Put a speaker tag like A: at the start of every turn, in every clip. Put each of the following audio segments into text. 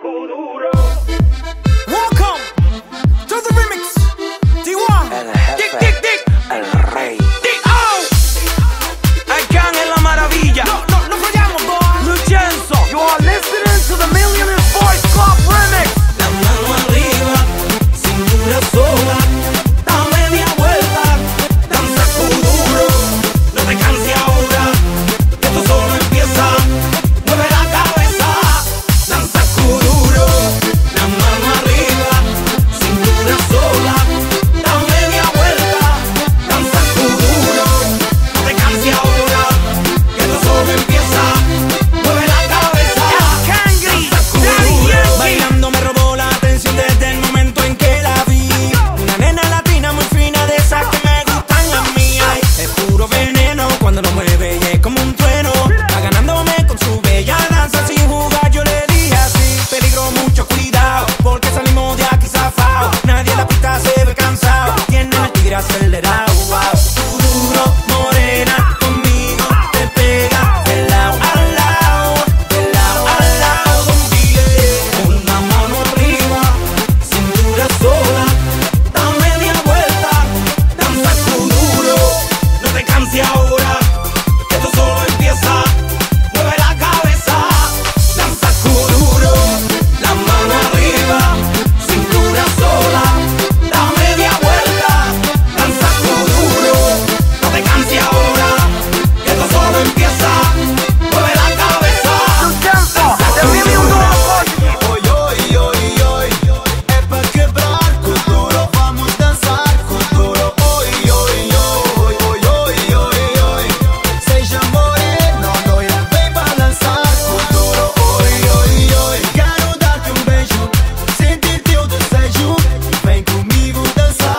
A: Welcome to the remix. D1.
B: El jefe, el rey.
A: Arcángel la maravilla. No fallamos, boy. Lucenzo. You are listening to the Millionaires Boys Club remix.
C: La mano arriba, cintura sola, da media vuelta, danza duro, no te canses ahora, que esto solo empieza, mueve la cabeza, danza duro, la mano arriba, cintura sola, da media vuelta, danza duro, no te canses ahora, que esto solo empieza, mueve la cabeza, bailando me robó la atención desde el momento en que la vi. Una nena latina muy fina de esas que me gustan a mí. Ay, es puro veneno cuando lo mueve y es como un trueno. Va ganándome con su bella danza sin jugar. Yo le dije así, peligro, mucho cuidado, porque salimos de aquí zafao. Nadie en la pista se ve cansado, tiene el tigre acelerado. Wow. Duro, morena, conmigo te pega de lado a lado, de lado a lado. Con una mano arriba, cintura sola, da media vuelta, danza duro, no te canses ahora, que esto solo empieza, mueve la cabeza, danza duro, la mano arriba, cintura sola, da media vuelta, danza duro, no te canses ahora, que esto solo empieza, mueve la cabeza,
A: Lucenzo.
C: danza
A: The Million Dollar Boys.
D: É pra quebrar com duro, vamos dançar com duro. Oi, oi, oi, oi, oi, oi, oi. Seja moreno, loira, vem balançar com duro. Oi, oi, oi. Quero dar-te beijo, sentir teu desejo. Vem comigo dançar,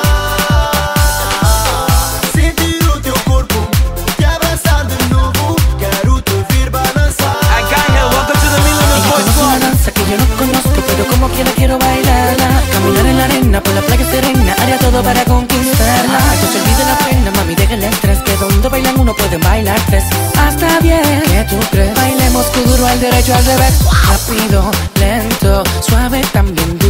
D: sentir o teu corpo, te abraçar de novo. Quero te ver balançar.
A: Arcángel, welcome to the Millionaires Boys
E: Es una
A: Club.
E: danza que yo no conozco, pero como quiera quiero bailarla. Caminar en la arena, por la playa serena, haría todo para conquistarla. Que se olvide la pena, mami, deja el estrés, que donde bailan uno pueden bailar tres. Hasta bien, ¿qué tú crees? Bailemos duro al derecho, al revés, rápido, lento, suave, también